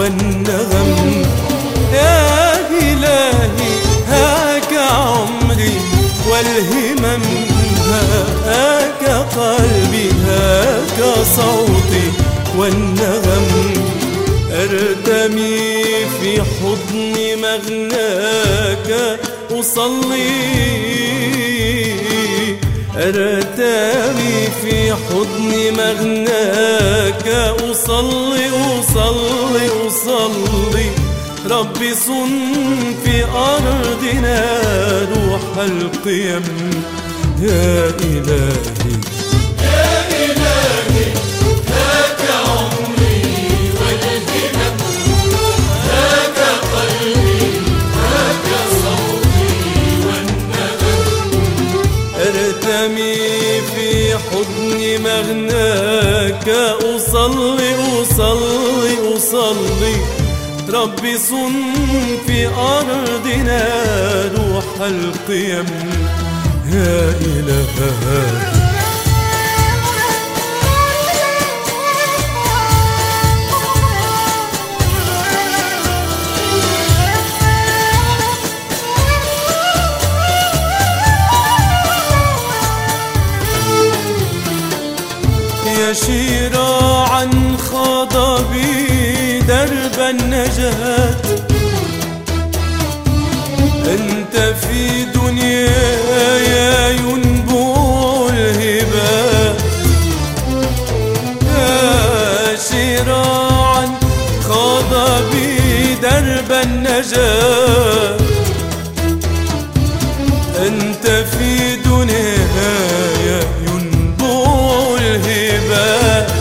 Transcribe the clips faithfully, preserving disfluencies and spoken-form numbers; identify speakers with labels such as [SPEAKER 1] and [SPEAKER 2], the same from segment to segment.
[SPEAKER 1] والنغم. يا إلهي هاك عمري والهمم، هاك قلبي هاك صوتي والنغم. ارتمي في حضن مغناك أصلي، ارتمي في حضن مغناك أصلي أصلي أصلي. ربي صن في أرضنا روح القيم. يا إلهي
[SPEAKER 2] يا إلهي هاك عمري والهمم، هاك قلبي هاك صوتي والنغم.
[SPEAKER 1] ارتمي في حضن مغناك أصلي أصلي أصلي. ربي صن في أرضنا روح القيم. يا إلهي يا شراعا خاض بي درب النجاة، أنت في دنياي ينبوع الهبات. يا شراعا خاض بي درب النجاة، أنت في دنياي ينبوع الهبات.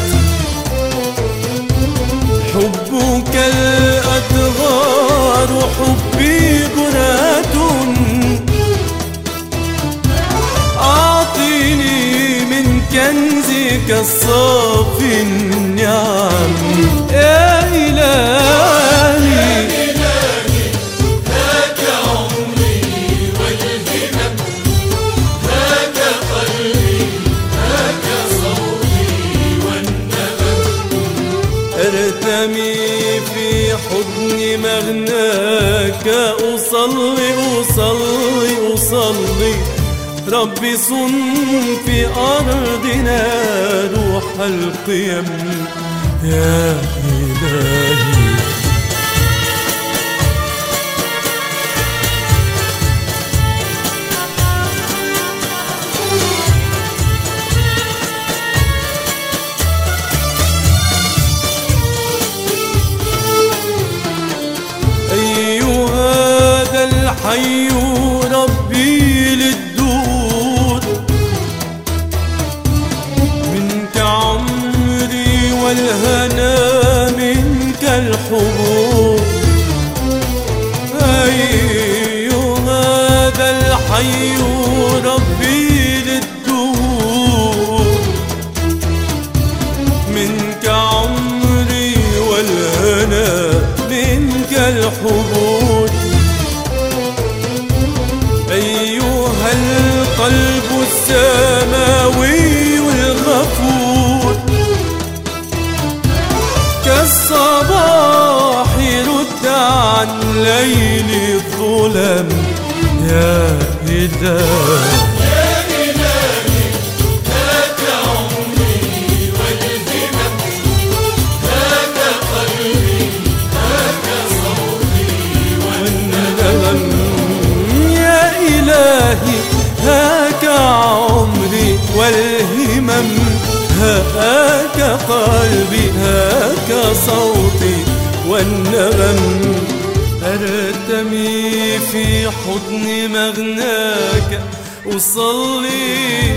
[SPEAKER 1] حبك الأدغار حبي برهة، أعطيني من كنزك الصافي النعم. يا إلهي
[SPEAKER 2] هاك عمري والهمم، هاك قلبي هاك صوتي والنغم.
[SPEAKER 1] ارتمي في حضن مغناك أصلي أصلي أصلي. ربي صن في أرضنا روح القيم. يا إلهي الحي ربي للدور، منك عمري والهنا منك الحبور. أيها هذا الحي ربي للدور، منك عمري والهنا منك الحبور. أيها القلب السماوي الغفور، كالصباح رد عن ليل الظلم. يا إلهي
[SPEAKER 2] يا إلهي هاك عمري والهمم، هاك قلبي هاك صوتي والنغم.
[SPEAKER 1] هاك عمري والهمم، هاك قلبي هاك صوتي والنغم. أرتمي في حضن مغناك أصلي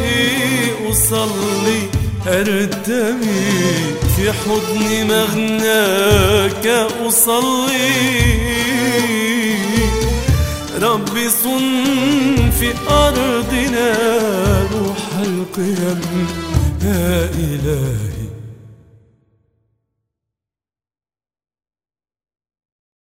[SPEAKER 1] أصلي. أرتمي في حضن مغناك أصلي. ربي صن في أرضنا روح القيم. يا إلهي